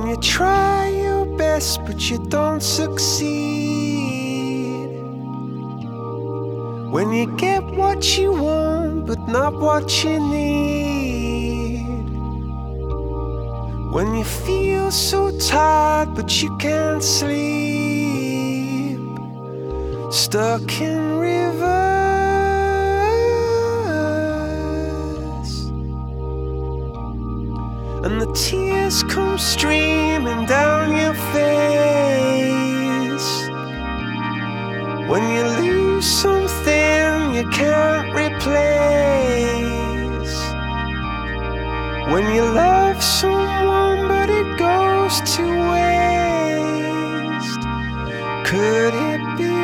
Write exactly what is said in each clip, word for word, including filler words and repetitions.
When you try your best but you don't succeed, when you get what you want but not what you need, when you feel so tired but you can't sleep, stuck in reverse, and the tears come streaming down your face, when you lose something you can't replace, when you love someone but it goes to waste. Could it be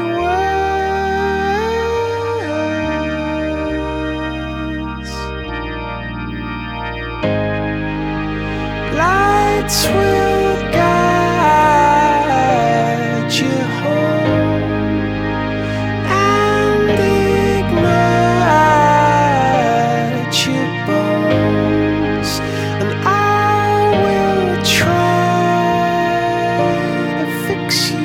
worse? Lights will guide you home and ignite your bones, and I will try to fix you.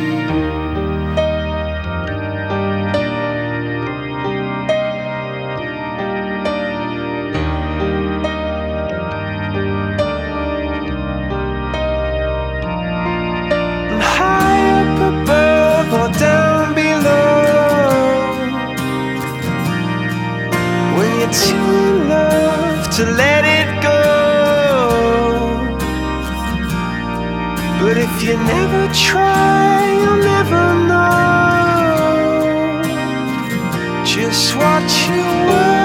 Or down below, when you're too in love to let it go. But if you never try, you'll never know just what you were.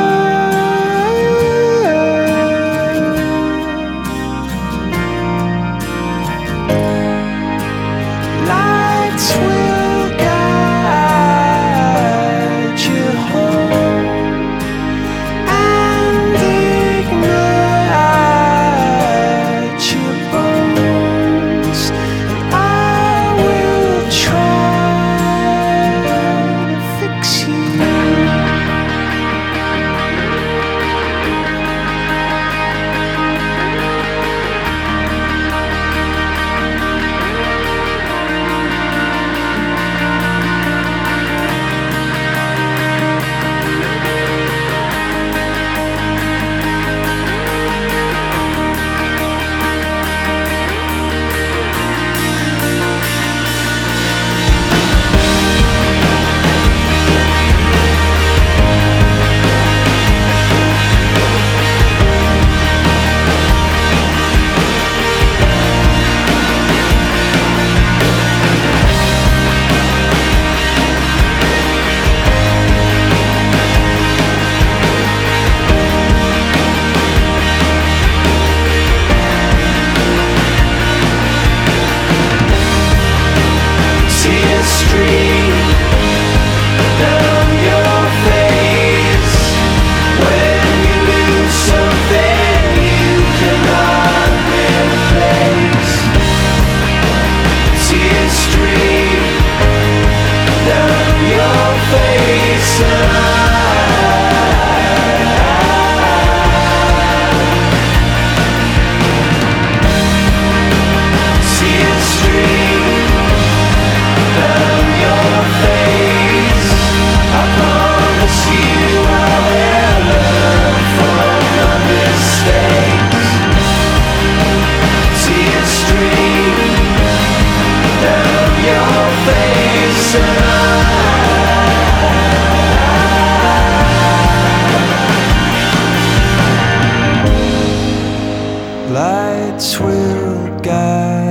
Lights will lights will guide